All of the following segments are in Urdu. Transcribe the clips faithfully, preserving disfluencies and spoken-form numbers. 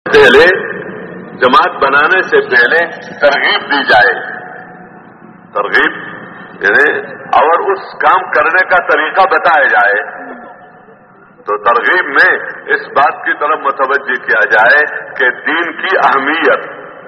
پہلے جماعت بنانے سے پہلے ترغیب دی جائے، ترغیب یعنی اور اس کام کرنے کا طریقہ بتایا جائے، تو ترغیب میں اس بات کی طرف متوجہ کیا جائے کہ دین کی اہمیت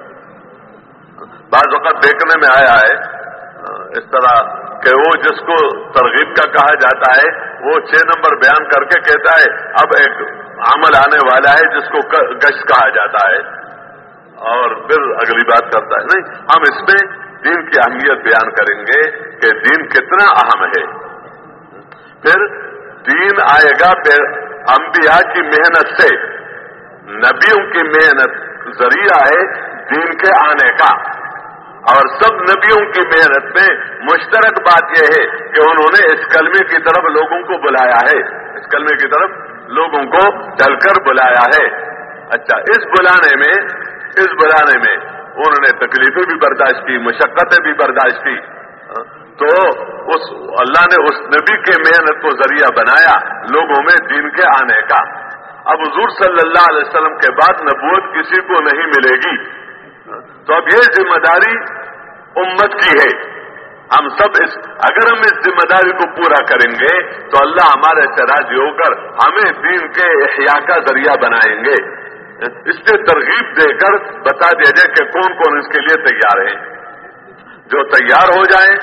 بعض وقت دیکھنے میں آیا ہے اس طرح کہ وہ جس کو ترغیب کا کہا جاتا ہے وہ چھ نمبر بیان کر کے کہتا ہے اب ایک عمل آنے والا ہے جس کو گشت کہا جاتا ہے، اور پھر اگلی بات کرتا ہے۔ نہیں، ہم اس میں دین کی اہمیت بیان کریں گے کہ دین کتنا اہم ہے۔ پھر دین آئے گا انبیاء کی محنت سے، نبیوں کی محنت ذریعہ ہے دین کے آنے کا، اور سب نبیوں کی محنت میں مشترک بات یہ ہے کہ انہوں نے اس کلمے کی طرف لوگوں کو بلایا ہے، اس کلمے کی طرف لوگوں کو ڈل کر بلایا ہے۔ اچھا، اس بلانے میں اس بلانے میں انہوں نے تکلیفیں بھی برداشت کی، مشقتیں بھی برداشت کی، تو اس اللہ نے اس نبی کے محنت کو ذریعہ بنایا لوگوں میں دین کے آنے کا۔ اب حضور صلی اللہ علیہ وسلم کے بعد نبوت کسی کو نہیں ملے گی، تو اب یہ ذمہ داری امت کی ہے۔ ہم سب اس اگر ہم اس ذمہ داری کو پورا کریں گے تو اللہ ہمارے سے راضی ہو کر ہمیں دین کے احیاء کا ذریعہ بنائیں گے۔ اس سے ترغیب دے کر بتا دیا جائے کہ کون کون اس کے لیے تیار ہے، جو تیار ہو جائیں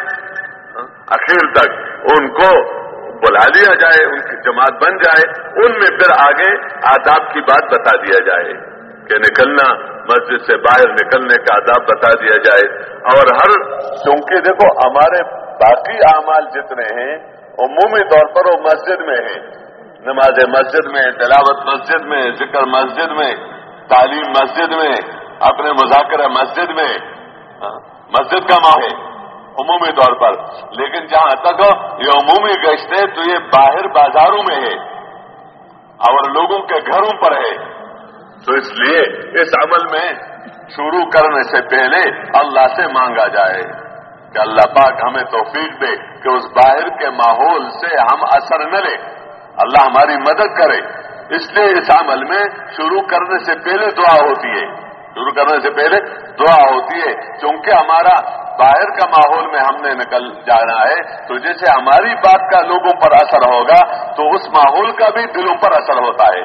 اخیر تک ان کو بلا لیا جائے، ان کی جماعت بن جائے، ان میں پھر آگے آداب کی بات بتا دیا جائے کہ نکلنا، مسجد سے باہر نکلنے کا آداب بتا دیا جائے، اور ہر چونکہ دیکھو ہمارے باقی اعمال جتنے ہیں عمومی طور پر وہ مسجد میں ہیں، نماز مسجد میں، تلاوت مسجد میں، ذکر مسجد میں، تعلیم مسجد میں، اپنے مذاکرہ مسجد میں، مسجد کا ماحول ہے عمومی طور پر، لیکن جہاں تک یہ عمومی گشت ہے تو یہ باہر بازاروں میں ہے اور لوگوں کے گھروں پر ہے، تو اس لیے اس عمل میں شروع کرنے سے پہلے اللہ سے مانگا جائے کہ اللہ پاک ہمیں توفیق دے کہ اس باہر کے ماحول سے ہم اثر نہ لیں، اللہ ہماری مدد کرے۔ اس لیے اس عمل میں شروع کرنے سے پہلے دعا ہوتی ہے، شروع کرنے سے پہلے دعا ہوتی ہے، کیونکہ ہمارا باہر کا ماحول میں ہم نے نکل جانا ہے تو جیسے ہماری بات کا لوگوں پر اثر ہوگا تو اس ماحول کا بھی دلوں پر اثر ہوتا ہے،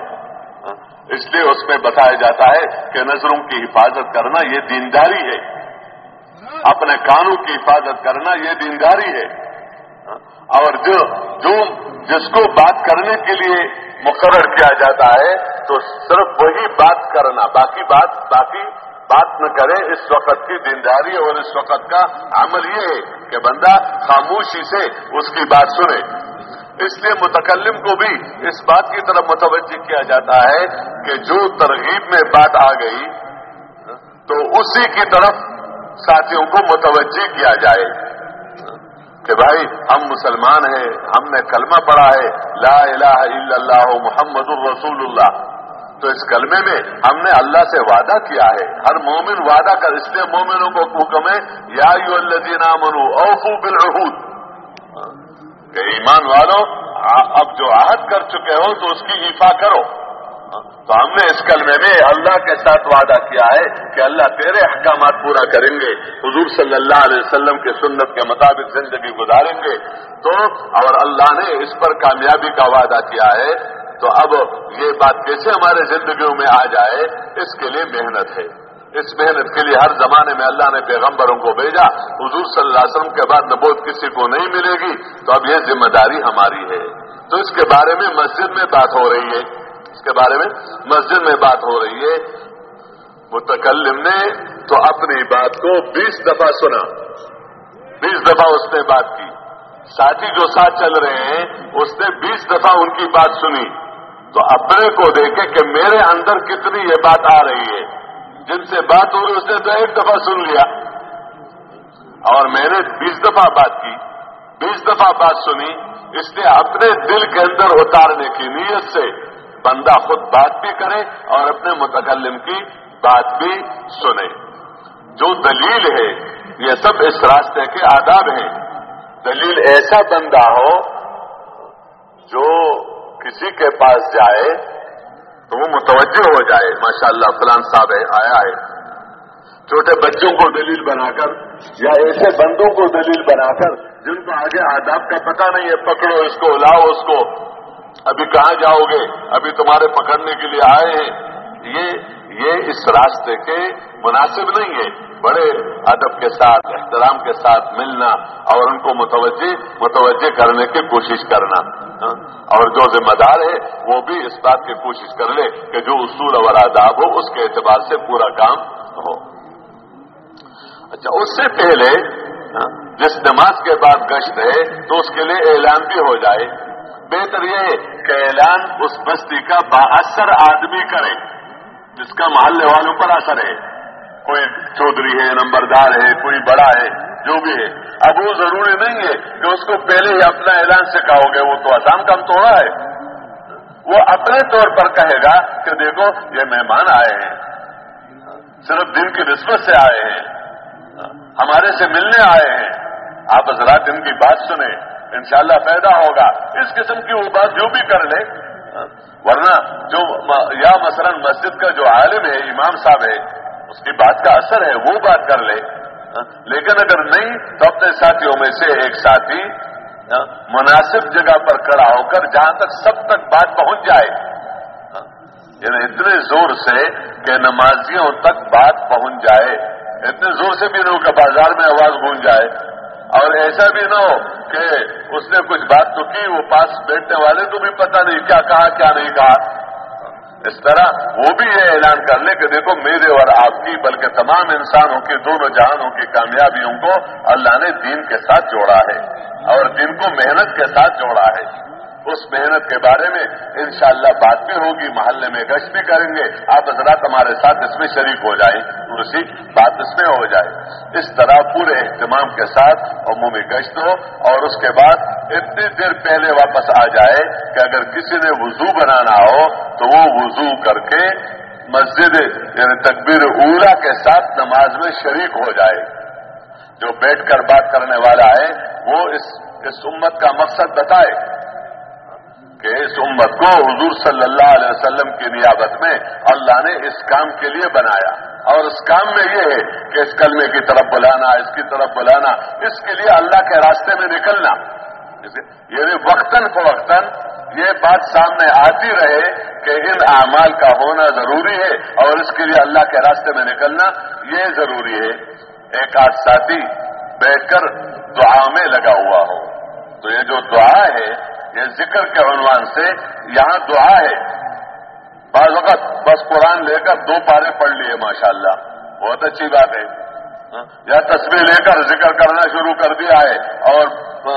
اس لیے اس میں بتایا جاتا ہے کہ نظروں کی حفاظت کرنا یہ دینداری ہے، اپنے کانوں کی حفاظت کرنا یہ دینداری ہے، اور جو جو جس کو بات کرنے کے لیے مقرر کیا جاتا ہے تو صرف وہی بات کرنا، باقی بات باقی بات نہ کرے، اس وقت کی دینداری اور اس وقت کا عمل یہ ہے کہ بندہ خاموشی سے اس کی بات سنے۔ اس لیے متکلم کو بھی اس بات کی طرف متوجہ کیا جاتا ہے کہ جو ترغیب میں بات آ گئی تو اسی کی طرف ساتھیوں کو متوجہ کیا جائے کہ بھائی ہم مسلمان ہیں، ہم نے کلمہ پڑھا ہے لا الہ الا اللہ محمد الرسول اللہ، تو اس کلمے میں ہم نے اللہ سے وعدہ کیا ہے، ہر مومن وعدہ کر، اس لیے مومنوں کو حکم ہے یا ایھا الذین آمنوا اوفوا بالعہود، کہ ایمان والو اب جو عہد کر چکے ہو تو اس کی ایفا کرو۔ تو ہم نے اس کلمے میں اللہ کے ساتھ وعدہ کیا ہے کہ اللہ تیرے احکامات پورا کریں گے، حضور صلی اللہ علیہ وسلم کے سنت کے مطابق زندگی گزاریں گے، تو اور اللہ نے اس پر کامیابی کا وعدہ کیا ہے، تو اب یہ بات کیسے ہمارے زندگیوں میں آ جائے، اس کے لیے محنت ہے۔ اس محنت کے لیے ہر زمانے میں اللہ نے پیغمبروں کو بھیجا، حضور صلی اللہ علیہ وسلم کے بعد نبوت کسی کو نہیں ملے گی، تو اب یہ ذمہ داری ہماری ہے۔ تو اس کے بارے میں مسجد میں بات ہو رہی ہے، اس کے بارے میں مسجد میں بات ہو رہی ہے۔ متکلم نے تو اپنی بات کو بیس دفعہ سنا، بیس دفعہ اس نے بات کی، ساتھی جو ساتھ چل رہے ہیں اس نے بیس دفعہ ان کی بات سنی، تو اپنے کو دیکھے کہ میرے اندر کتنی یہ بات آ رہی ہے، جن سے بات ہو رہی اس نے تو ایک دفعہ سن لیا اور میں نے بیس دفعہ بات کی، بیس دفعہ بات سنی، اس لیے اپنے دل کے اندر اتارنے کی نیت سے بندہ خود بات بھی کرے اور اپنے متکلم کی بات بھی سنے۔ جو دلیل ہے یہ سب اس راستے کے آداب ہیں۔ دلیل ایسا بندہ ہو جو کسی کے پاس جائے تو وہ متوجہ ہو جائے ماشاءاللہ فلان صاحب ہے آیا ہے. چھوٹے بچوں کو دلیل بنا کر یا ایسے بندوں کو دلیل بنا کر جن کو آگے آداب کا پتہ نہیں ہے، پکڑو اس کو، لاؤ اس کو، ابھی کہاں جاؤ گے، ابھی تمہارے پکڑنے کے لیے آئے ہیں، یہ یہ اس راستے کے مناسب نہیں ہے. بڑے ادب کے ساتھ احترام کے ساتھ ملنا اور ان کو متوجہ متوجہ کرنے کی کوشش کرنا، اور جو ذمہ دار ہے وہ بھی اس بات کی کوشش کر لے کہ جو اصول اور آداب ہو اس کے اعتبار سے پورا کام ہو. اچھا، اس سے پہلے جس نماز کے بعد گشت ہے تو اس کے لیے اعلان بھی ہو جائے. بہتر یہ ہے کہ اعلان اس بستی کا بااثر آدمی کرے جس کا محلے والوں پر اثر ہے. کوئی چودھری ہے، نمبردار ہے، کوئی بڑا ہے، جو بھی ہے. اب وہ ضروری نہیں ہے کہ اس کو پہلے ہی اپنا اعلان سے کہو گے، وہ تو آسان کام تھوڑا ہے. وہ اپنے طور پر کہے گا کہ دیکھو یہ مہمان آئے ہیں، صرف دن کی نسبت سے آئے ہیں، ہمارے سے ملنے آئے ہیں، آپ حضرات ان کی بات سنیں، انشاءاللہ پیدا ہوگا. اس قسم کی وہ بات جو بھی کر لے. ورنہ جو یا مثلا مسجد کا جو عالم ہے، امام صاحب ہے، اس کی بات کا اثر ہے، وہ بات کر لے. لیکن اگر نہیں تو اپنے ساتھیوں میں سے ایک ساتھی مناسب جگہ پر کھڑا ہو کر جہاں تک سب تک بات پہنچ جائے، یعنی اتنے زور سے کہ نمازیوں تک بات پہنچ جائے، اتنے زور سے بھی نہ ہو کہ بازار میں آواز گونج جائے، اور ایسا بھی نہ ہو کہ اس نے کچھ بات تو کی، وہ پاس بیٹھنے والے تو بھی پتہ نہیں کیا کہا کیا نہیں کہا. اس طرح وہ بھی یہ اعلان کر لے کہ دیکھو میرے اور آپ کی بلکہ تمام انسانوں کی، دونوں جہانوں کی کامیابیوں کو اللہ نے دین کے ساتھ جوڑا ہے اور دین کو محنت کے ساتھ جوڑا ہے. اس محنت کے بارے میں انشاءاللہ بات بھی ہوگی، محلے میں گشت بھی کریں گے، آپ حضرات ہمارے ساتھ اس میں شریک ہو جائیں، اسی بات اس میں ہو جائے. اس طرح پورے اہتمام کے ساتھ عمومی گشت ہو، اور اس کے بعد اتنی دیر پہلے واپس آ جائے کہ اگر کسی نے وضو بنانا ہو تو وہ وضو کر کے مسجد یعنی تکبیر اولا کے ساتھ نماز میں شریک ہو جائے. جو بیٹھ کر بات کرنے والا ہے وہ اس اس امت کا مقصد بتائے کہ اس امت کو حضور صلی اللہ علیہ وسلم کی نیابت میں اللہ نے اس کام کے لیے بنایا، اور اس کام میں یہ ہے کہ اس کلمے کی طرف بلانا، اس کی طرف بلانا، اس کے لیے اللہ کے راستے میں نکلنا. یعنی وقتاً فوقتاً یہ بات سامنے آتی رہے کہ ان اعمال کا ہونا ضروری ہے اور اس کے لیے اللہ کے راستے میں نکلنا یہ ضروری ہے. ایک آدھ ساتھی بیٹھ کر دعا میں لگا ہوا ہو تو یہ جو دعا ہے یہ ذکر کے عنوان سے یہاں دعا ہے. بعض وقت بس قرآن لے کر دو پارے پڑھ لیے ماشاءاللہ، بہت اچھی بات ہے، یا تسبیح لے کر ذکر کرنا شروع کر دیا ہے اور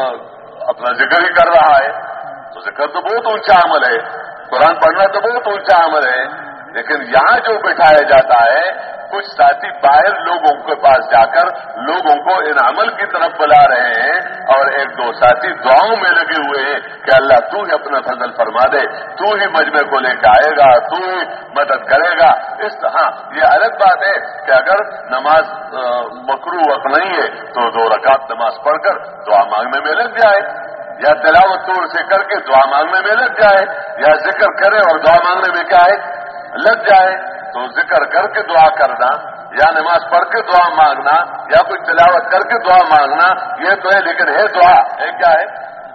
اپنا ذکر ہی کر رہا ہے، تو ذکر تو بہت اونچا عمل ہے، قرآن پڑھنا تو بہت اونچا عمل ہے. لیکن یہاں جو بٹھایا جاتا ہے کچھ ساتھی باہر لوگوں کے پاس جا کر لوگوں کو ان عمل کی طرف بلا رہے ہیں، اور ایک دو ساتھی دعاؤں میں لگے ہوئے ہیں کہ اللہ تو ہی اپنا فضل فرما دے، تو ہی مجمع کو لے کے آئے گا، تو ہی مدد کرے گا. اس ہاں یہ الگ بات ہے کہ اگر نماز مکروہ وقت نہیں ہے تو دو رکعت نماز پڑھ کر دعا مانگنے میں لگ جائے، یا تلاوت طور سے کر کے دعا مانگنے میں لگ جائے، یا ذکر کرے اور دعا مانگنے میں کیا ہے لگ جائے. تو ذکر کر کے دعا کرنا یا نماز پڑھ کے دعا مانگنا یا کوئی تلاوت کر کے دعا مانگنا یہ تو ہے، لیکن ہے دعا ہے کیا ہے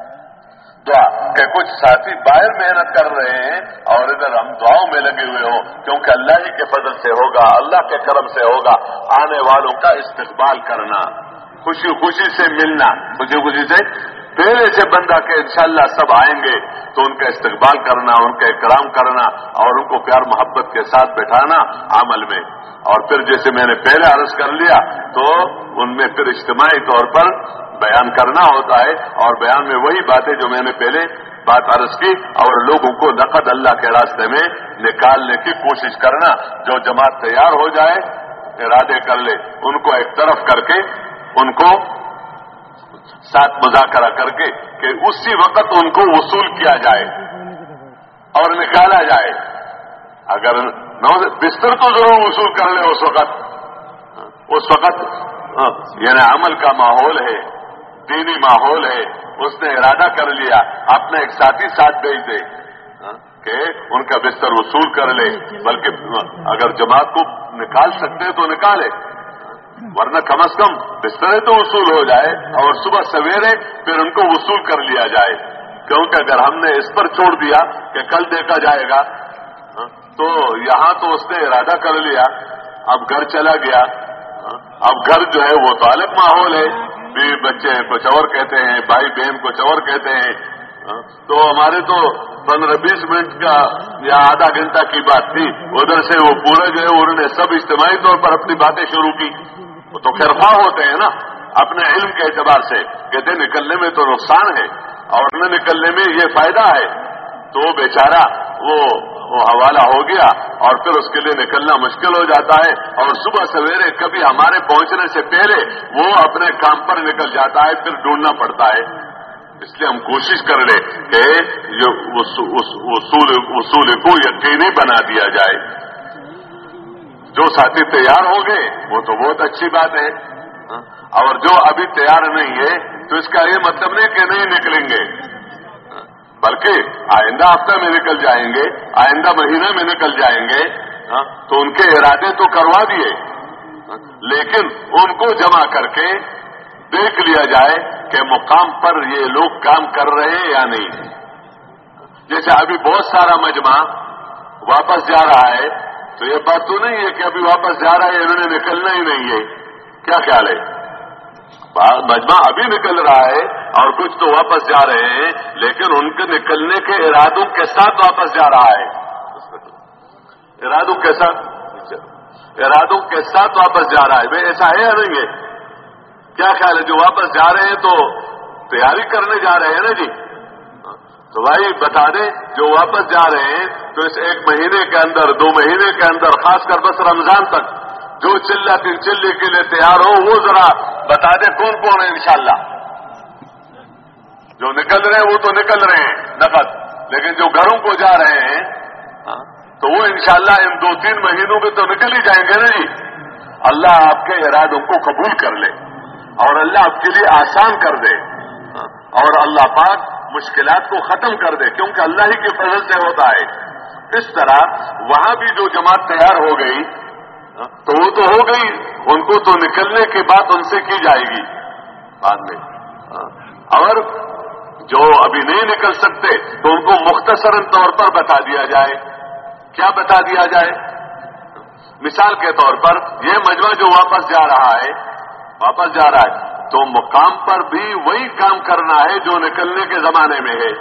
دعا کہ کچھ ساتھی باہر محنت کر رہے ہیں اور ادھر ہم دعاؤں میں لگے ہوئے ہوں، کیونکہ اللہ ہی کے فضل سے ہوگا، اللہ کے کرم سے ہوگا. آنے والوں کا استقبال کرنا، خوشی خوشی سے ملنا، خوشی خوشی سے پہلے سے بندہ کہ انشاءاللہ سب آئیں گے تو ان کا استقبال کرنا، ان کا اکرام کرنا اور ان کو پیار محبت کے ساتھ بٹھانا عمل میں. اور پھر جیسے میں نے پہلے عرض کر لیا تو ان میں پھر اجتماعی طور پر بیان کرنا ہوتا ہے، اور بیان میں وہی باتیں جو میں نے پہلے بات عرض کی، اور لوگوں کو نقد اللہ کے راستے میں نکالنے کی کوشش کرنا. جو جماعت تیار ہو جائے ارادے کر لے، ان کو ایک طرف کر کے ان کو ساتھ مذاکرہ کر کے کہ اسی وقت ان کو وصول کیا جائے اور نکالا جائے. اگر بستر تو ضرور وصول کر لے اس وقت، اس وقت یعنی عمل کا ماحول ہے، دینی ماحول ہے، اس نے ارادہ کر لیا، اپنا ایک ساتھی ساتھ بھیج دے، کہ ان کا بستر وصول کر لے، بلکہ اگر جماعت کو نکال سکتے تو نکالے، ورنہ کم از کم بستر تو وصول ہو جائے اور صبح سویرے پھر ان کو وصول کر لیا جائے، کیونکہ اگر ہم نے اس پر چھوڑ دیا کہ کل دیکھا جائے گا تو یہاں تو اس نے ارادہ کر لیا، اب گھر چلا گیا، اب گھر جو ہے وہ تو الگ ماحول ہے، بیوی بچے کچھ اور کہتے ہیں، بھائی بہن کچھ اور کہتے ہیں، تو ہمارے تو پندرہ بیس منٹ کا یا آدھا گھنٹہ کی بات تھی، ادھر سے وہ پورے جو ہے انہوں نے سب اجتماعی طور پر اپنی باتیں شروع کی، وہ تو خیرخواہ ہوتے ہیں نا اپنے علم کے اعتبار سے، کہتے نکلنے میں تو نقصان ہے اور نہ نکلنے میں یہ فائدہ ہے، تو بیچارہ وہ وہ حوالہ ہو گیا اور پھر اس کے لیے نکلنا مشکل ہو جاتا ہے، اور صبح سویرے کبھی ہمارے پہنچنے سے پہلے وہ اپنے کام پر نکل جاتا ہے، پھر ڈھونڈنا پڑتا ہے۔ اس لیے ہم کوشش کر لیں کہ وصول کو یقینی بنا دیا جائے۔ جو ساتھی تیار ہو گئے وہ تو بہت اچھی بات ہے، اور جو ابھی تیار نہیں ہے تو اس کا یہ مطلب نہیں کہ نہیں نکلیں گے، بلکہ آئندہ ہفتہ میں نکل جائیں گے، آئندہ مہینہ میں نکل جائیں گے، تو ان کے ارادے تو کروا دیے، لیکن ان کو جمع کر کے دیکھ لیا جائے کہ مقام پر یہ لوگ کام کر رہے ہیں یا نہیں۔ جیسے ابھی بہت سارا مجمع واپس جا رہا ہے، تو یہ بات تو نہیں ہے کہ ابھی واپس جا رہا ہے انہوں نے نکلنا ہی نہیں ہے، کیا خیال ہے؟ مجمع ابھی نکل رہا ہے اور کچھ تو واپس جا رہے ہیں، لیکن ان کے نکلنے کے ارادوں کے ساتھ واپس جا رہا ہے، ارادوں کے ساتھ ارادوں کے ساتھ واپس جا رہا ہے۔ بھائی ایسا ہے یا نہیں ہے؟ کیا خیال ہے؟ جو واپس جا رہے ہیں تو تیاری کرنے جا رہے ہیں نا جی، تو بھائی بتا دیں جو واپس جا رہے ہیں تو اس ایک مہینے کے اندر، دو مہینے کے اندر، خاص کر بس رمضان تک جو چلہ تین چلے کے لیے تیار ہو وہ ذرا بتا دیں کون کون ہے انشاءاللہ۔ جو نکل رہے ہیں وہ تو نکل رہے ہیں نقد، لیکن جو گھروں کو جا رہے ہیں تو وہ انشاءاللہ ان دو تین مہینوں میں تو نکل ہی جائیں گے نا جی۔ اللہ آپ کے ارادوں کو قبول کر لے اور اللہ آپ کے لیے آسان کر دے، اور اللہ پاک مشکلات کو ختم کر دے، کیونکہ اللہ ہی کے فضل سے ہوتا ہے۔ اس طرح وہاں بھی جو جماعت تیار ہو گئی تو وہ تو ہو گئی، ان کو تو نکلنے کے بعد ان سے کی جائے گی بعد میں، اور جو ابھی نہیں نکل سکتے تو ان کو مختصراً طور پر بتا دیا جائے۔ کیا بتا دیا جائے؟ مثال کے طور پر یہ مجمع جو واپس جا رہا ہے واپس جا رہا ہے تو مقام پر بھی وہی کام کرنا ہے جو نکلنے کے زمانے میں ہے۔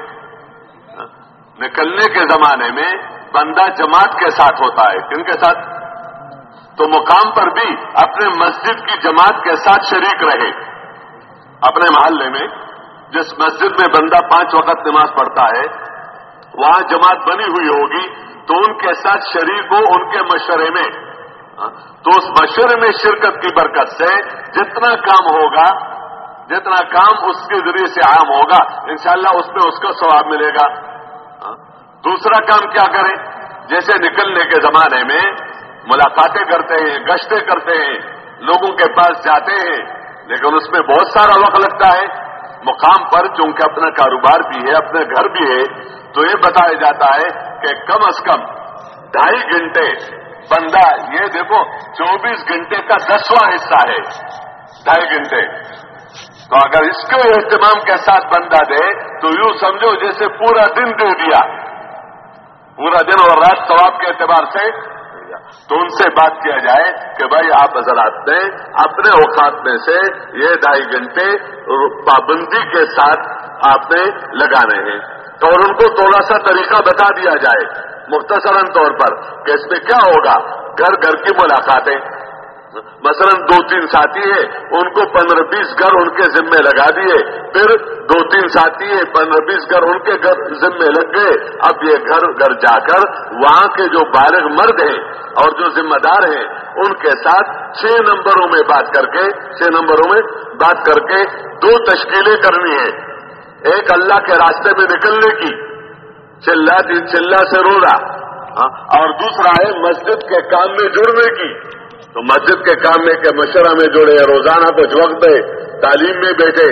نکلنے کے زمانے میں بندہ جماعت کے ساتھ ہوتا ہے، کن کے ساتھ؟ تو مقام پر بھی اپنے مسجد کی جماعت کے ساتھ شریک رہے۔ اپنے محلے میں جس مسجد میں بندہ پانچ وقت نماز پڑھتا ہے وہاں جماعت بنی ہوئی ہوگی تو ان کے ساتھ شریک ہو ان کے مشورے میں، تو اس مشورے میں شرکت کی برکت سے جتنا کام ہوگا، جتنا کام اس کے ذریعے سے عام ہوگا انشاءاللہ اس میں اس کو ثواب ملے گا۔ دوسرا کام کیا کریں؟ جیسے نکلنے کے زمانے میں ملاقاتیں کرتے ہیں، گشتیں کرتے ہیں، لوگوں کے پاس جاتے ہیں، لیکن اس میں بہت سارا وقت لگتا ہے۔ مقام پر چونکہ اپنا کاروبار بھی ہے، اپنے گھر بھی ہے، تو یہ بتایا جاتا ہے کہ کم از کم ڈھائی گھنٹے بندہ، یہ دیکھو چوبیس گھنٹے کا دسواں حصہ ہے ڈھائی گھنٹے، تو اگر اس کے اہتمام کے ساتھ بندہ دے تو یوں سمجھو جیسے پورا دن دے دیا، پورا دن اور رات ثواب کے اعتبار سے۔ تو ان سے بات کیا جائے کہ بھائی آپ حضرات نے اپنے اوقات میں سے یہ ڈھائی گھنٹے پابندی کے ساتھ آپ نے لگانے ہیں، اور ان کو تھوڑا سا طریقہ بتا دیا جائے مختصراً طور پر کہ اس میں کیا ہوگا۔ گھر گھر کی ملاقاتیں، مثلا دو تین ساتھی ہیں ان کو پندرہ بیس گھر ان کے ذمے لگا دیے، پھر دو تین ساتھی ہیں پندرہ بیس گھر ان کے گھر ذمے لگ گئے، اب یہ گھر گھر جا کر وہاں کے جو بالغ مرد ہیں اور جو ذمہ دار ہیں ان کے ساتھ چھ نمبروں میں بات کر کے چھ نمبروں میں بات کر کے دو تشکیلیں کرنی ہیں۔ ایک اللہ کے راستے میں نکلنے کی، چلا دن چلا سے روزہ، اور دوسرا ہے مسجد کے کام میں جڑنے کی۔ تو مسجد کے کام میں کے مشورہ میں جڑے، روزانہ کچھ وقت ہے، تعلیم میں بیٹھے،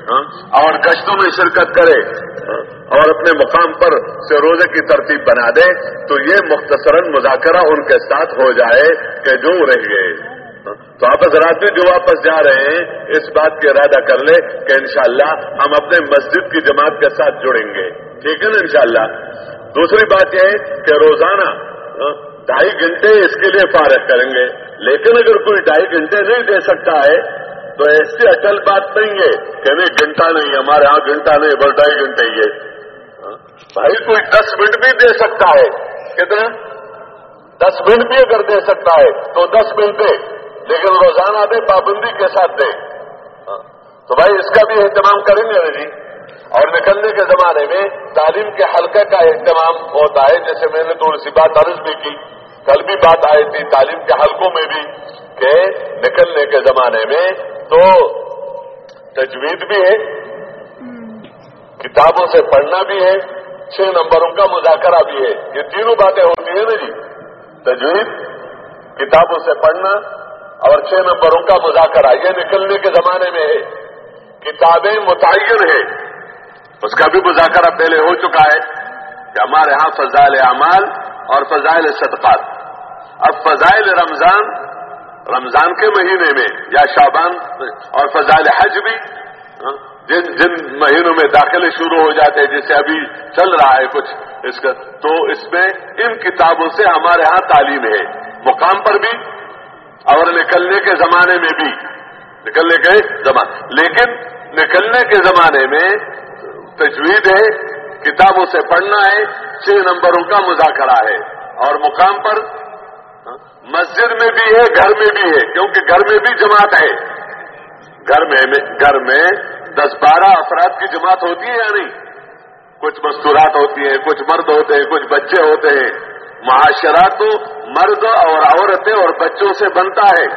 اور گشتوں میں شرکت کرے اور اپنے مقام پر سے روزے کی ترتیب بنا دے تو یہ مختصراً مذاکرہ ان کے ساتھ ہو جائے کہ جو رہ گئے. تو آپ حضرات بھی جو واپس جا رہے ہیں اس بات کا ارادہ کر لے کہ انشاءاللہ ہم اپنے مسجد کی جماعت کے ساتھ جڑیں گے. ٹھیک ہے نا انشاءاللہ. دوسری بات یہ ہے کہ روزانہ ڈھائی گھنٹے اس کے لیے فارغ کریں گے. لیکن اگر کوئی ڈھائی گھنٹے نہیں دے سکتا ہے تو ایسی اٹل بات نہیں ہے کہ نہیں گھنٹہ نہیں ہمارے یہاں گھنٹہ نہیں بس ڈھائی گھنٹے ہی ہے. بھائی کوئی دس منٹ بھی دے سکتا ہے. کتنا؟ دس منٹ بھی اگر دے سکتا ہے تو دس منٹ دے, لیکن روزانہ دے, پابندی کے ساتھ دے. تو بھائی اس کا بھی اہتمام کریں گے جی. اور نکلنے کے زمانے میں تعلیم کے حلقے کا اہتمام ہوتا ہے. جیسے میں نے تھوڑی سی بات عرض بھی کی, کل بھی بات آئی تھی تعلیم کے حلقوں میں بھی کہ نکلنے کے زمانے میں تو تجوید بھی ہے, کتابوں سے پڑھنا بھی ہے, چھ نمبروں کا مذاکرہ بھی ہے. یہ تینوں باتیں ہوتی ہیں نا جی. تجوید, کتابوں سے پڑھنا اور چھ نمبروں کا مذاکرہ, یہ نکلنے کے زمانے میں ہے. کتابیں متعین ہیں, اس کا بھی مذاکرہ پہلے ہو چکا ہے کہ ہمارے ہاں فضائل اعمال اور فضائل صدقات. اب فضائل رمضان رمضان کے مہینے میں یا شعبان اور فضائل حج بھی جن جن مہینوں میں داخلے شروع ہو جاتے ہیں, جیسے ابھی چل رہا ہے کچھ اس کا, تو اس میں ان کتابوں سے ہمارے ہاں تعلیم ہے مقام پر بھی اور نکلنے کے زمانے میں بھی. نکلنے کے زمانے لیکن نکلنے کے زمانے میں تجوید ہے, کتابوں سے پڑھنا ہے, چھ نمبروں کا مذاکرہ ہے. اور مقام پر مسجد میں بھی ہے, گھر میں بھی ہے, کیونکہ گھر میں بھی جماعت ہے. گھر میں گھر میں دس بارہ افراد کی جماعت ہوتی ہے یا نہیں؟ کچھ مستورات ہوتی ہیں, کچھ مرد ہوتے ہیں, کچھ بچے ہوتے ہیں. معاشرہ تو مرد اور عورتیں اور بچوں سے بنتا ہے.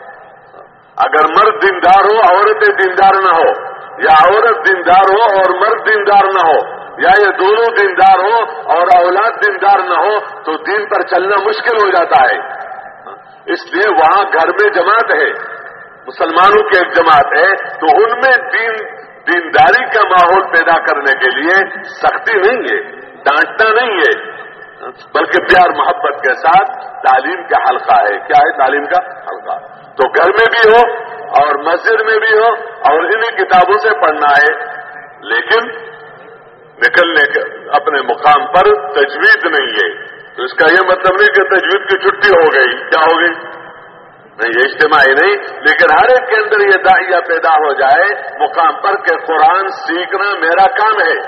اگر مرد دیندار ہو عورتیں دیندار نہ ہو, یا عورت دیندار ہو اور مرد دیندار نہ ہو, یا یہ دونوں دیندار ہو اور اولاد دیندار نہ ہو, تو دین پر چلنا مشکل ہو جاتا ہے. اس لیے وہاں گھر میں جماعت ہے, مسلمانوں کی ایک جماعت ہے, تو ان میں دین دینداری کا ماحول پیدا کرنے کے لیے سختی نہیں ہے, ڈانٹنا نہیں ہے, بلکہ پیار محبت کے ساتھ تعلیم کا حلقہ ہے. کیا ہے تعلیم کا حلقہ؟ تو گھر میں بھی ہو اور مسجد میں بھی ہو اور انہیں کتابوں سے پڑھنا ہے. لیکن نکلنے کے اپنے مقام پر تجوید نہیں ہے. تو اس کا یہ مطلب نہیں کہ تجوید کی چھٹی ہو گئی. کیا ہو گئی؟ نہیں, یہ اجتماعی نہیں, لیکن ہر ایک کے اندر یہ داعیہ پیدا ہو جائے مقام پر کہ قرآن سیکھنا میرا کام ہے.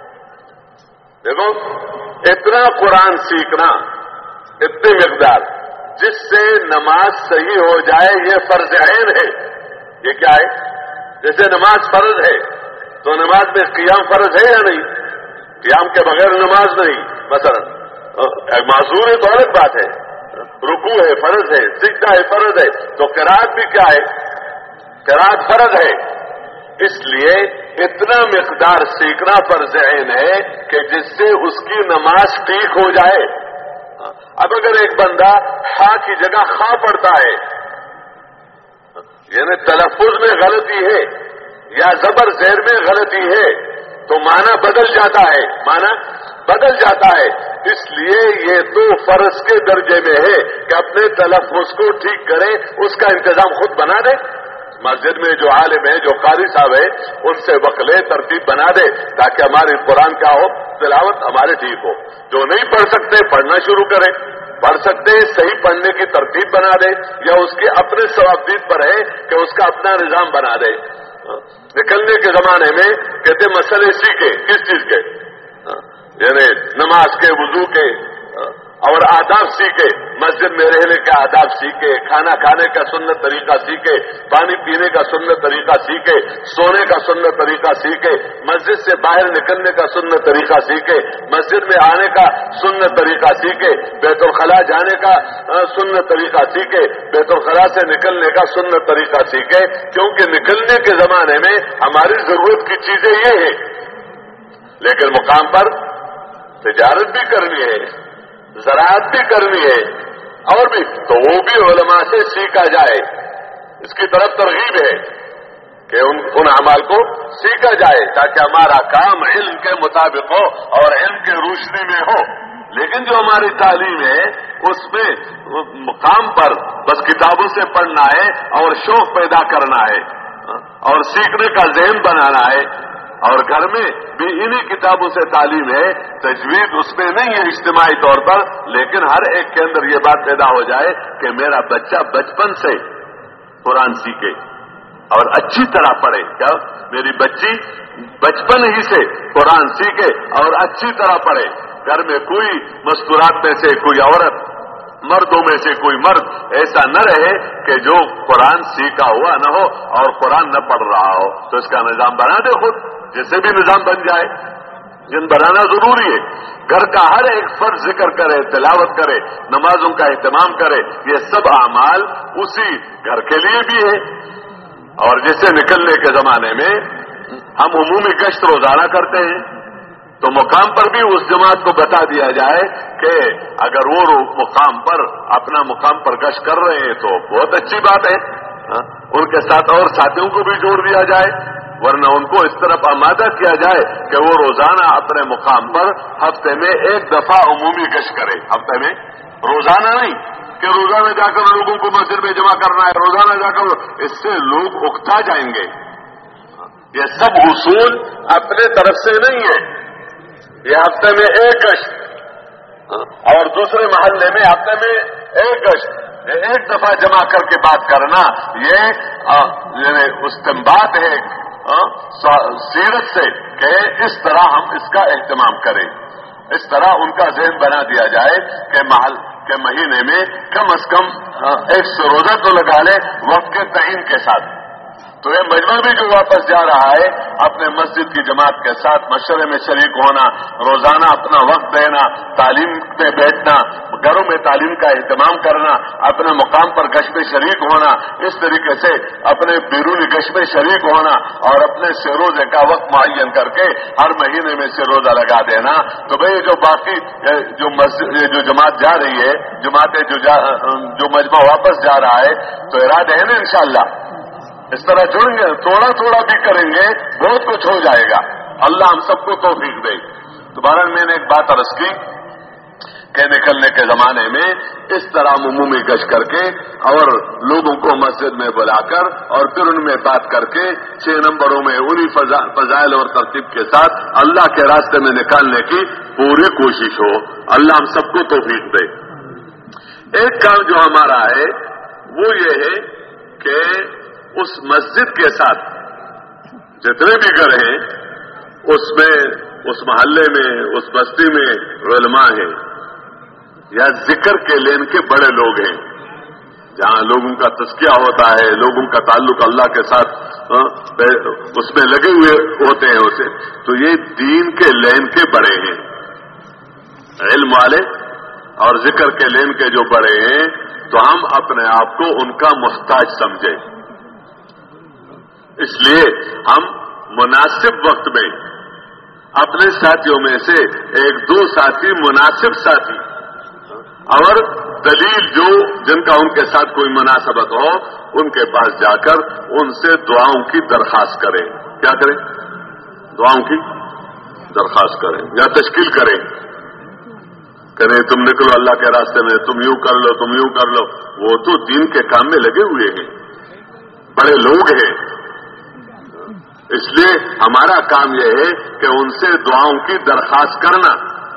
دیکھو اتنا قرآن سیکھنا, اتنی مقدار جس سے نماز صحیح ہو جائے, یہ فرض عین ہے. یہ کیا ہے؟ جیسے نماز فرض ہے تو نماز میں قیام فرض ہے یا نہیں؟ قیام کے بغیر نماز نہیں. مثلا معذور ہے تو الگ بات ہے, رکوع ہے فرض ہے, سجدہ ہے فرض ہے, تو قرات بھی کیا ہے؟ قرات فرض ہے. اس لیے اتنا مقدار سیکھنا فرض عین ہے کہ جس سے اس کی نماز ٹھیک ہو جائے. اب اگر ایک بندہ ہا کی جگہ خا پڑتا ہے, یعنی تلفظ میں غلطی ہے یا زبر زیر میں غلطی ہے, تو معنی بدل جاتا ہے, معنی بدل جاتا ہے. اس لیے یہ تو فرض کے درجے میں ہے کہ اپنے تلفظ کو ٹھیک کرے, اس کا انتظام خود بنا دے. مسجد میں جو عالم ہے, جو قاری صاحب ہے, ان سے وقلے ترتیب بنا دے تاکہ ہماری قرآن کیا ہو, تلاوت ہمارے ٹھیک ہو. جو نہیں پڑھ سکتے پڑھنا شروع کریں, پڑھ سکتے صحیح پڑھنے کی ترتیب بنا دے, یا اس کے اپنے ثوابدید پر ہے کہ اس کا اپنا نظام بنا دے. نکلنے کے زمانے میں کہتے مسئلے سیکھے, کس چیز کے؟ یعنی نماز کے, وضو کے اور آداب سیکھے. مسجد میں رہنے کا آداب سیکھے, کھانا کھانے کا سنت طریقہ سیکھے, پانی پینے کا سنت طریقہ سیکھے, سونے کا سنت طریقہ سیکھے, مسجد سے باہر نکلنے کا سنت طریقہ سیکھے, مسجد میں آنے کا سنت طریقہ سیکھے, بیت الخلاء جانے کا سنت طریقہ سیکھے, بیت الخلاء سے نکلنے کا سنت طریقہ سیکھے. کیونکہ نکلنے کے زمانے میں ہماری ضرورت کی چیزیں یہ ہیں, لیکن مقام پر تجارت بھی کرنی ہے, زراعت بھی کرنی ہے, اور بھی, تو وہ بھی علماء سے سیکھا جائے. اس کی طرف ترغیب ہے کہ ان ان اعمال کو سیکھا جائے تاکہ ہمارا کام علم کے مطابق ہو اور علم کے روشنی میں ہو. لیکن جو ہماری تعلیم ہے اس میں مقام پر بس کتابوں سے پڑھنا ہے اور شوق پیدا کرنا ہے اور سیکھنے کا ذہن بنانا ہے. اور گھر میں بھی انہی کتابوں سے تعلیم ہے. تجوید اس میں نہیں ہے اجتماعی طور پر, لیکن ہر ایک کے اندر یہ بات پیدا ہو جائے کہ میرا بچہ بچپن سے قرآن سیکھے اور اچھی طرح پڑھے. کیا میری بچی بچپن ہی سے قرآن سیکھے اور اچھی طرح پڑھے. گھر میں کوئی مستورات میں سے کوئی عورت, مردوں میں سے کوئی مرد ایسا نہ رہے کہ جو قرآن سیکھا ہوا نہ ہو اور قرآن نہ پڑھ رہا ہو. تو اس کا نظام بنا دے خود, جیسے بھی نظام بن جائے. جن بنانا ضروری ہے. گھر کا ہر ایک فرض ذکر کرے, تلاوت کرے, نمازوں کا اہتمام کرے. یہ سب اعمال اسی گھر کے لیے بھی ہے. اور جیسے نکلنے کے زمانے میں ہم عمومی گشت روزانہ کرتے ہیں, تو مقام پر بھی اس جماعت کو بتا دیا جائے کہ اگر وہ مقام پر اپنا مقام پر گشت کر رہے ہیں تو بہت اچھی بات ہے. ان کے ساتھ اور ساتھیوں کو بھی جوڑ دیا جائے, ورنہ ان کو اس طرف آمادہ کیا جائے کہ وہ روزانہ اپنے مقام پر ہفتے میں ایک دفعہ عمومی گشت کرے. ہفتے میں, روزانہ نہیں کہ روزانہ جا کر لوگوں کو مسجد میں جمع کرنا ہے, روزانہ جا کر. اس سے لوگ اکتا جائیں گے. یہ سب اصول اپنے طرف سے نہیں ہے. یہ ہفتے میں ایک گشت اور دوسرے محلے میں ہفتے میں ایک گشت, ایک دفعہ جمع کر کے بات کرنا, یہ استنباط ہے سیرت سے کہ اس طرح ہم اس کا اہتمام کریں. اس طرح ان کا ذہن بنا دیا جائے کہ محل کے مہینے میں کم از کم ایک سو روزہ تو لگا لے وقت کے تعین کے ساتھ. تو یہ مجمع بھی جو واپس جا رہا ہے اپنے مسجد کی جماعت کے ساتھ مشورے میں شریک ہونا, روزانہ اپنا وقت دینا, تعلیم پہ بیٹھنا, گھروں میں تعلیم کا اہتمام کرنا, اپنے مقام پر گشت میں شریک ہونا, اس طریقے سے اپنے بیرونی گشت میں شریک ہونا اور اپنے سے روزے کا وقت معین کر کے ہر مہینے میں سے روزہ لگا دینا. تو بھئی جو باقی جو مسجد جو جماعت جا رہی ہے, جماعتیں جو جو مجمع واپس جا رہا ہے, تو ارادہ ہے نا انشاءاللہ اس طرح جڑیں گے, تھوڑا تھوڑا بھی کریں گے, بہت کچھ ہو جائے گا. اللہ ہم سب کو توفیق دے. دوبارہ میں نے ایک بات عرض کی کہ نکلنے کے زمانے میں اس طرح عمومی گشت کر کے اور لوگوں کو مسجد میں بلا کر اور پھر ان میں بات کر کے چھ نمبروں میں انہی فضائل اور ترتیب کے ساتھ اللہ کے راستے میں نکالنے کی پوری کوشش ہو. اللہ ہم سب کو توفیق دے. ایک کام جو ہمارا ہے وہ یہ ہے کہ اس مسجد کے ساتھ جتنے بھی گھر ہیں اس میں, اس محلے میں, اس بستی میں علماء ہیں یا ذکر کے لین کے بڑے لوگ ہیں, جہاں لوگوں کا تزکیہ ہوتا ہے, لوگوں کا تعلق اللہ کے ساتھ اس میں لگے ہوئے ہوتے ہیں اسے, تو یہ دین کے لین کے بڑے ہیں, علم والے اور ذکر کے لین کے جو بڑے ہیں. تو ہم اپنے آپ کو ان کا محتاج سمجھیں. اس لیے ہم مناسب وقت میں اپنے ساتھیوں میں سے ایک دو ساتھی, مناسب ساتھی اور دلیل جو جن کا ان کے ساتھ کوئی مناسبت ہو, ان کے پاس جا کر ان سے دعاؤں کی درخواست کریں. کیا کریں؟ دعاؤں کی درخواست کریں یا تشکیل کریں. کریں تم نکلو اللہ کے راستے میں, تم یوں کر لو, تم یوں کر لو. وہ تو دین کے کام میں لگے ہوئے ہیں, بڑے لوگ ہیں. اس لیے ہمارا کام یہ ہے کہ ان سے دعاؤں کی درخواست کرنا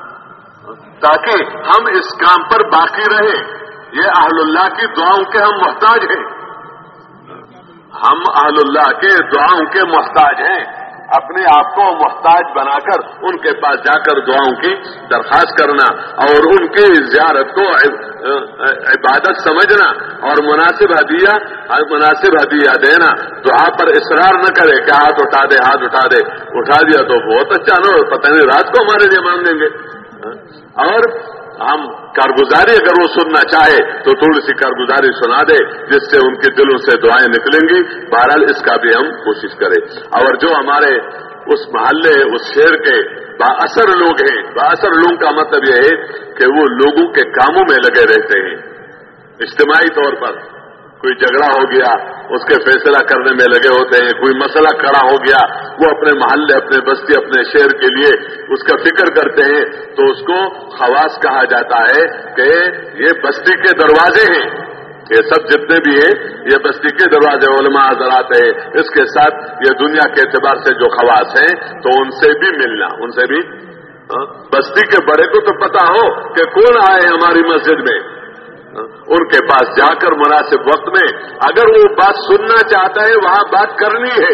تاکہ ہم اس کام پر باقی رہیں. یہ اہل اللہ کی دعاؤں کے ہم محتاج ہیں, ہم اہل اللہ کے دعاؤں کے محتاج ہیں. اپنے آپ کو محتاج بنا کر ان کے پاس جا کر دعاؤں کی درخواست کرنا اور ان کی زیارت کو عبادت سمجھنا اور مناسب ہدیہ مناسب ہدیہ دینا. دعا پر اصرار نہ کرے کہ ہاتھ اٹھا دے, ہاتھ اٹھا دے, اٹھا دیا تو بہت اچھا نہ ہو, پتہ نہیں رات کو ہمارے لیے مانگ دیں گے. اور ہم کارگزاری اگر وہ سننا چاہے تو تھوڑی سی کارگزاری سنا دے جس سے ان کے دلوں سے دعائیں نکلیں گی. بہرحال اس کا بھی ہم کوشش کریں. اور جو ہمارے اس محلے, اس شہر کے با اثر لوگ ہیں, با اثر لوگوں کا مطلب یہ ہے کہ وہ لوگوں کے کاموں میں لگے رہتے ہیں, اجتماعی طور پر کوئی جھگڑا ہو گیا اس کے فیصلہ کرنے میں لگے ہوتے ہیں، کوئی مسئلہ کھڑا ہو گیا وہ اپنے محلے، اپنے بستی، اپنے شہر کے لیے اس کا فکر کرتے ہیں، تو اس کو خواص کہا جاتا ہے کہ یہ بستی کے دروازے ہیں، یہ سب جتنے بھی ہیں یہ بستی کے دروازے علماء حضرات ہیں، اس کے ساتھ یہ دنیا کے اعتبار سے جو خواص ہیں تو ان سے بھی ملنا، ان سے بھی بستی کے بڑے کو تو پتا ہو کہ کون آئے ہماری مسجد میں، ان کے پاس جا کر مناسب وقت میں اگر وہ بات سننا چاہتا ہے وہاں بات کرنی ہے،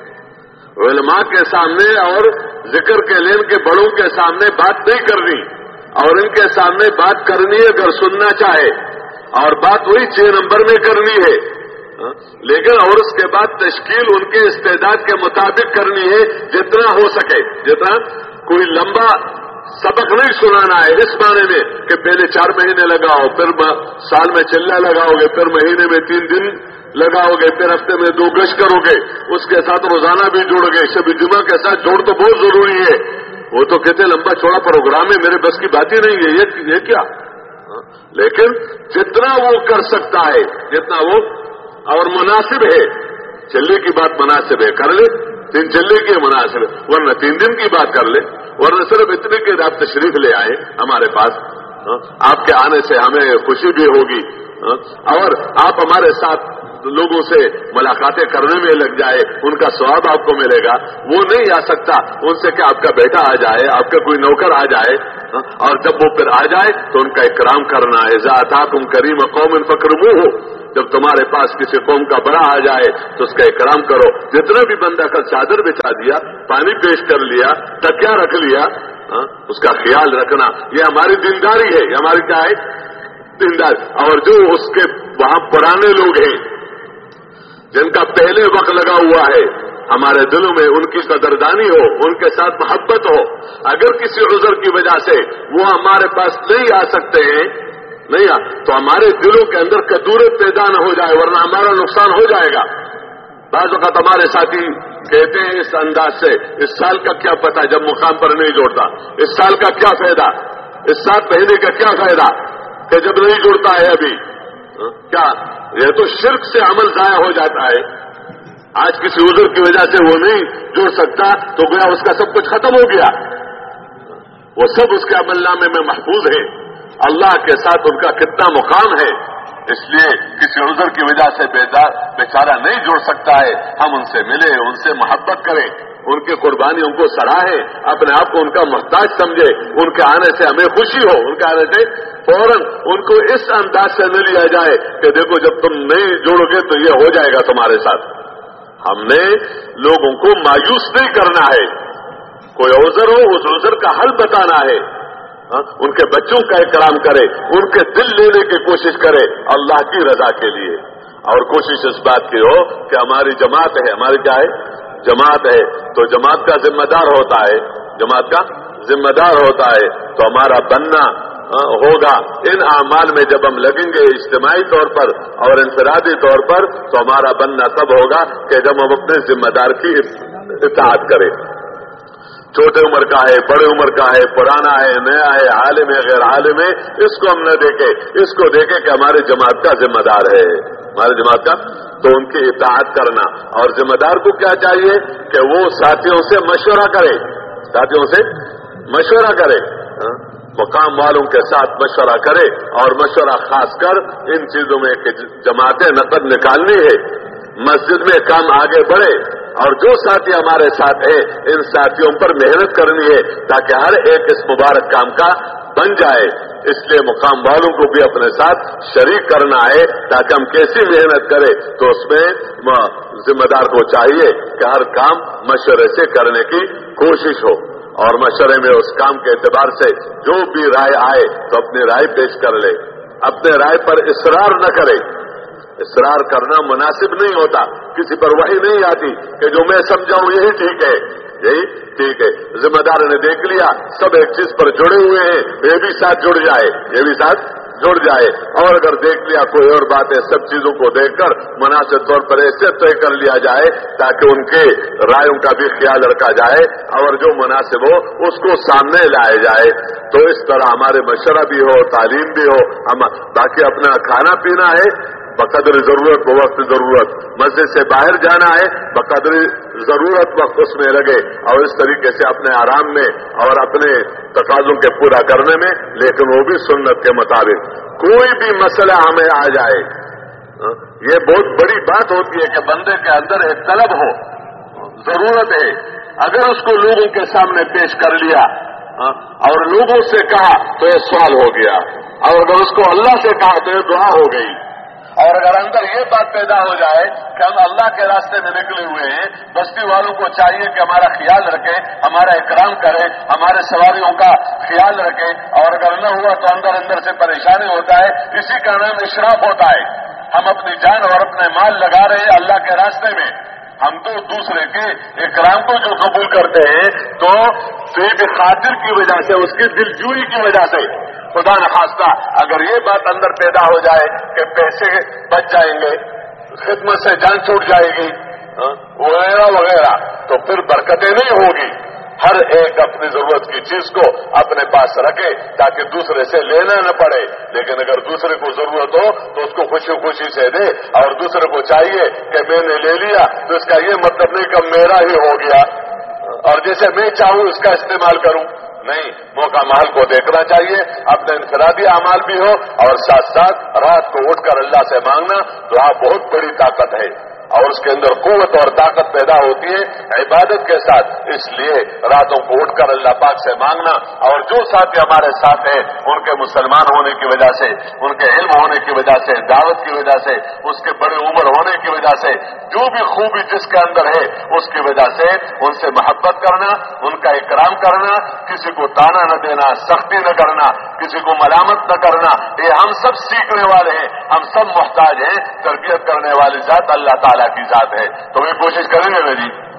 علماء کے سامنے اور ذکر کے لین کے بڑوں کے سامنے بات نہیں کرنی، اور ان کے سامنے بات کرنی ہے اگر سننا چاہے، اور بات وہی چھ نمبر میں کرنی ہے، لیکن اور اس کے بعد تشکیل ان کے استعداد کے مطابق کرنی ہے جتنا ہو سکے، جتنا کوئی لمبا سبق نہیں سنانا ہے اس معنی میں کہ پہلے چار مہینے لگاؤ، پھر سال میں چلنا لگاؤ گے، پھر مہینے میں تین دن لگاؤ گے، پھر ہفتے میں دو گشت کرو گے، اس کے ساتھ روزانہ بھی جوڑ گے، شب جمعہ کے ساتھ جوڑ تو بہت ضروری ہے، وہ تو کہتے لمبا چوڑا پروگرام ہے، میرے بس کی بات ہی نہیں ہے، یہ کیا، لیکن جتنا وہ کر سکتا ہے، جتنا وہ اور مناسب ہے، چلے کی بات مناسب ہے کر لے، تین چلے کی مناسب ہے، ورنہ تین دن کی بات کر لے، ورنہ صرف اتنے کے آپ تشریف لے آئے ہمارے پاس، آپ کے آنے سے ہمیں خوشی بھی ہوگی، اور آپ ہمارے ساتھ لوگوں سے ملاقاتیں کرنے میں لگ جائے، ان کا ثواب آپ کو ملے گا، وہ نہیں آ سکتا، ان سے کہ آپ کا بیٹا آ جائے، آپ کا کوئی نوکر آ جائے، اور جب وہ پھر آ جائے تو ان کا اکرام کرنا ہے، اذا اتاکم کریم قوم فاکرموہ، جب تمہارے پاس کسی قوم کا بڑا آ جائے تو اس کا اکرام کرو، جتنا بھی بندہ کا چادر بچھا دیا، پانی پیش کر لیا، تکیا رکھ لیا، اس کا خیال رکھنا، یہ ہماری دینداری ہے، یہ ہماری کیا ہے دینداری، اور جو اس کے وہاں پرانے لوگ ہیں جن کا پہلے وقت لگا ہوا ہے ہمارے دلوں میں ان کی قدردانی ہو، ان کے ساتھ محبت ہو، اگر کسی عذر کی وجہ سے وہ ہمارے پاس نہیں آ سکتے ہیں، نہیں آ تو ہمارے دلوں کے اندر کدورت پیدا نہ ہو جائے، ورنہ ہمارا نقصان ہو جائے گا۔ بعض اوقات ہمارے ساتھی کہتے ہیں اس انداز سے، اس سال کا کیا پتہ جب مقام پر نہیں جوڑتا، اس سال کا کیا فائدہ، اس ساتھ مہینے کا کیا فائدہ کہ جب نہیں جوڑتا ہے ابھی، کیا یہ تو شرک سے عمل ضائع ہو جاتا ہے۔ آج کسی عذر کی وجہ سے وہ نہیں جوڑ سکتا تو گویا اس کا سب کچھ ختم ہو گیا، وہ سب اس کے عمل نامے میں محفوظ ہے، اللہ کے ساتھ ان کا کتنا مقام ہے، اس لیے کسی عذر کی وجہ سے بیچارہ نہیں جوڑ سکتا ہے، ہم ان سے ملیں، ان سے محبت کریں، ان کی قربانی ان کو سراہیں، اپنے آپ کو ان کا محتاج سمجھے، ان کے آنے سے ہمیں خوشی ہو، ان کے آنے سے فوراً ان کو اس انداز سے نہ لیا جائے کہ دیکھو جب تم نہیں جوڑو گے تو یہ ہو جائے گا تمہارے ساتھ۔ ہم نے لوگوں کو مایوس نہیں کرنا ہے، کوئی عذر ہو اس عذر کا حل بتانا ہے، ان کے بچوں کا اکرام کرے، ان کے دل لینے کی کوشش کرے اللہ کی رضا کے لیے، اور کوشش اس بات کی ہو کہ ہماری جماعت ہے، ہماری کیا ہے جماعت ہے، تو جماعت کا ذمہ دار ہوتا ہے، جماعت کا ذمہ دار ہوتا ہے، تو ہمارا بننا ہوگا ان اعمال میں جب ہم لگیں گے اجتماعی طور پر اور انفرادی طور پر، تو ہمارا بننا تب ہوگا کہ جب ہم اپنے ذمہ دار کی اطاعت کریں، چھوٹے عمر کا ہے، بڑے عمر کا ہے، پرانا ہے، نیا ہے، عالم ہے، غیر عالم ہے، اس کو ہم نہ دیکھیں، اس کو دیکھیں کہ ہماری جماعت کا ذمہ دار ہے، ہماری جماعت کا، تو ان کی اطاعت کرنا، اور ذمہ دار کو کیا چاہیے کہ وہ ساتھیوں سے مشورہ کرے، ساتھیوں سے مشورہ کرے، مقام والوں کے ساتھ مشورہ کرے، اور مشورہ خاص کر ان چیزوں میں کہ جماعتیں نقد نکالنی ہے، مسجد میں کام آگے بڑھے، اور جو ساتھی ہمارے ساتھ ہیں ان ساتھیوں پر محنت کرنی ہے تاکہ ہر ایک اس مبارک کام کا بن جائے، اس لیے مقام والوں کو بھی اپنے ساتھ شریک کرنا ہے تاکہ ہم کیسی محنت کریں، تو اس میں ذمہ دار کو چاہیے کہ ہر کام مشورے سے کرنے کی کوشش ہو، اور مشورے میں اس کام کے اعتبار سے جو بھی رائے آئے تو اپنی رائے پیش کر لے، اپنے رائے پر اصرار نہ کرے، اصرار کرنا مناسب نہیں ہوتا، کسی پر وحی نہیں آتی کہ جو میں سمجھاؤں یہی ٹھیک ہے، یہی ٹھیک ہے، ذمہ دار نے دیکھ لیا سب ایک چیز پر جڑے ہوئے ہیں، یہ بھی ساتھ جڑ جائے، یہ بھی ساتھ جڑ جائے، اور اگر دیکھ لیا کوئی اور بات ہے، سب چیزوں کو دیکھ کر مناسب طور پر ایسے طے کر لیا جائے تاکہ ان کے رائےوں کا بھی خیال رکھا جائے، اور جو مناسب ہو اس کو سامنے لائے جائے، تو اس طرح ہمارے مشورہ بھی ہو، تعلیم بھی ہو، ہم باقی اپنا کھانا پینا ہے بقدر ضرورت بوقت ضرورت. مسجد سے باہر جانا ہے بقدر ضرورت وقت اس میں لگے اور اس طریقے سے اپنے آرام میں اور اپنے تقاضوں کے پورا کرنے میں, لیکن وہ بھی سنت کے مطابق. کوئی بھی مسئلہ ہمیں آ جائے, یہ بہت بڑی بات ہوتی ہے کہ بندے کے اندر ایک طلب ہو, ضرورت ہے, اگر اس کو لوگوں کے سامنے پیش کر لیا اور لوگوں سے کہا تو یہ سوال ہو گیا, اور اگر اس کو اللہ سے کہا تو یہ دعا ہو گئی. اور اگر اندر یہ بات پیدا ہو جائے کہ ہم اللہ کے راستے میں نکلے ہوئے ہیں, بستی والوں کو چاہیے کہ ہمارا خیال رکھیں, ہمارا اکرام کریں, ہمارے سواریوں کا خیال رکھیں, اور اگر نہ ہوا تو اندر اندر سے پریشانی ہوتا ہے. اسی کا نام اشراف ہوتا ہے. ہم اپنی جان اور اپنے مال لگا رہے ہیں اللہ کے راستے میں. ہم تو دوسرے کے اکرام کو جو قبول کرتے ہیں تو ایک خاطر کی وجہ سے, اس کی دلجوئی کی وجہ سے, خدا نخواستہ اگر یہ بات اندر پیدا ہو جائے کہ پیسے بچ جائیں گے, خدمت سے جان چھوٹ جائے گی وغیرہ وغیرہ, تو پھر برکتیں نہیں ہوگی. ہر ایک اپنی ضرورت کی چیز کو اپنے پاس رکھے تاکہ دوسرے سے لینا نہ پڑے. لیکن اگر دوسرے کو ضرورت ہو تو اس کو خوشی خوشی سے دے, اور دوسرے کو چاہیے کہ میں نے لے لیا تو اس کا یہ مطلب نہیں کہ میرا ہی ہو گیا اور جیسے میں چاہوں اس کا استعمال کروں. نہیں, موقع محل کو دیکھنا چاہیے, اپنے انفرادی اعمال بھی ہو, اور ساتھ ساتھ رات کو اٹھ کر اللہ سے مانگنا دعا بہت بڑی طاقت ہے اور اس کے اندر قوت اور طاقت پیدا ہوتی ہے عبادت کے ساتھ. اس لیے راتوں کو اٹھ کر اللہ پاک سے مانگنا, اور جو ساتھی ہمارے ساتھ ہیں ان کے مسلمان ہونے کی وجہ سے, ان کے علم ہونے کی وجہ سے, دعوت کی وجہ سے, اس کے بڑے عمر ہونے کی وجہ سے, جو بھی خوبی جس کے اندر ہے اس کی وجہ سے ان سے محبت کرنا, ان کا اکرام کرنا, کسی کو تانا نہ دینا, سختی نہ کرنا, کسی کو ملامت نہ کرنا, یہ ہم سب سیکھنے والے ہیں, ہم سب محتاج ہیں. تربیت کرنے والی ذات اللہ تعالیٰ کی ذات ہے. تو یہ کوشش کریں گے نا جی.